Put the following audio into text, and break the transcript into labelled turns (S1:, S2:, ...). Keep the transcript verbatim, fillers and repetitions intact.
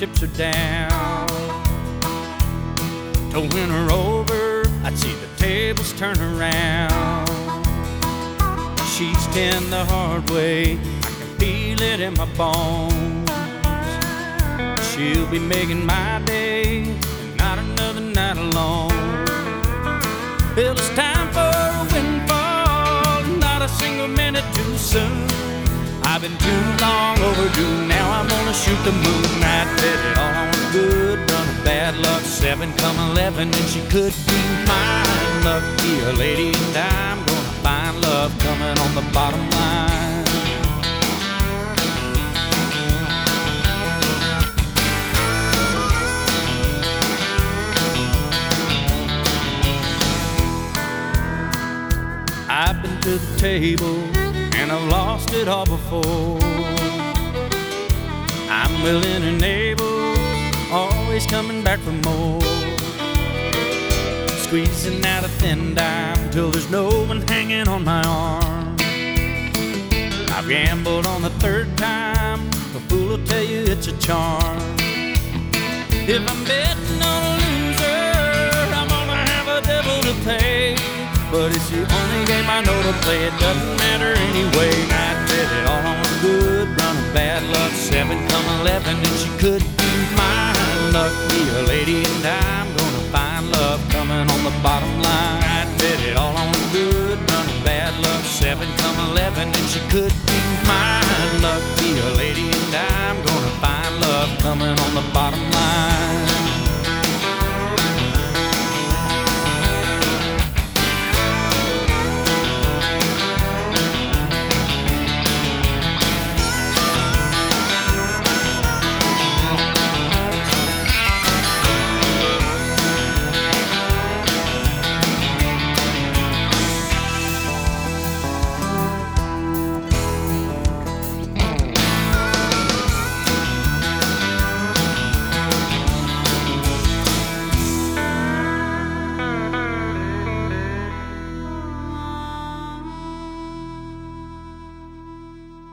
S1: chips are down. To win her over, I'd see the tables turn around. She's ten the hard way, I can feel it in my bones. She'll be making my day, and not another night alone. Well, it's time for a windfall, not a single minute too soon. I've been too long overdue, now I'm gonna shoot the moon. I bet it all on a good run of bad luck. Seven come eleven, and she could be mine. Lucky a lady, and I'm gonna find love coming on the bottom line. I've been to the table, and I've lost it all before. I'm willing and able, always coming back for more. Squeezing out a thin dime till there's no one hanging on my arm. I've gambled on the third time, a fool will tell you it's a charm. If I'm betting on a loser, I'm gonna have a devil to pay. But it's the only game I know to play, it doesn't matter anyway. I bet it all on a good run of bad luck. Seven come eleven, and she could be mine. Lucky a lady, and I'm gonna find love coming on the bottom line. I bet it all on a good run of bad luck. Seven come eleven, and she could be mine. Lucky a lady, and I'm gonna find love coming on the bottom line.